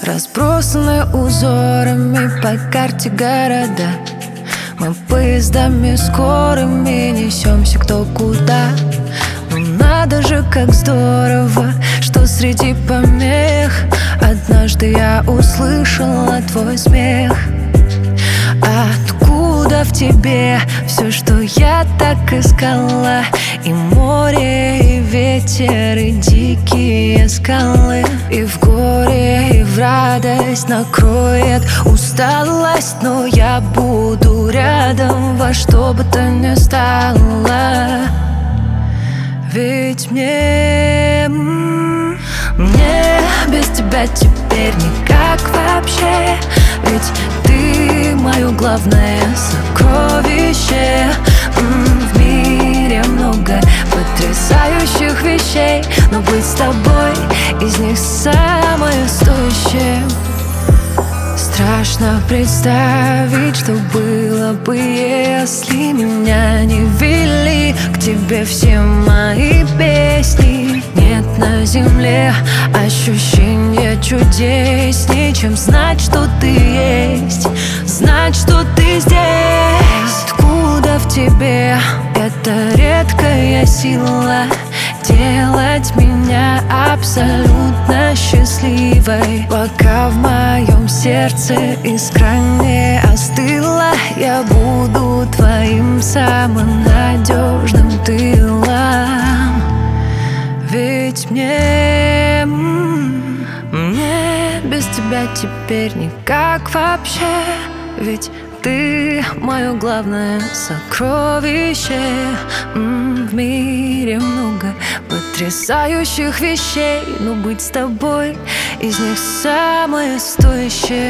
Разбросаны узорами по карте города. Мы поездами скорыми несемся кто куда. Ну надо же, как здорово, что среди помех однажды я услышала твой смех. Откуда в тебе все, что я так искала? И море, и ветер, и дикие скалы. И в горе, и в радость накроет усталость. Но я буду рядом во что бы то ни стало. Ведь мне без тебя теперь никак вообще. Ведь ты мое главное сокровище. В мире много потрясающих вещей, но быть с тобой из них самое стоящее. Страшно представить, что было бы, если меня не вели к тебе все мои песни. Нет на земле ощущения чудеснее, чем знать, что ты есть, знать, что ты здесь. Откуда в тебе эта редкая сила делать меня абсолютно счастливой? Пока в моем сердце искра не остыла, я буду твоим самым надежным тылом. Ведь мне без тебя теперь никак вообще. Ведь ты мое главное сокровище. В мире много потрясающих вещей, но быть с тобой из них самое стоящее.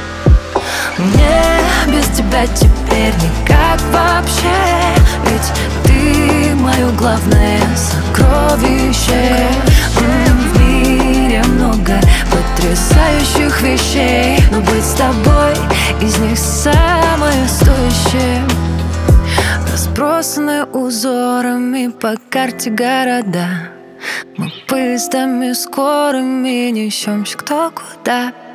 Мне без тебя теперь никак вообще. Ведь ты мое главное сокровище. В мире много потрясающих вещей, но быть с тобой из них самое стоящее. Разбросаны узорами по карте города. Мы поездами скорыми несемся кто куда.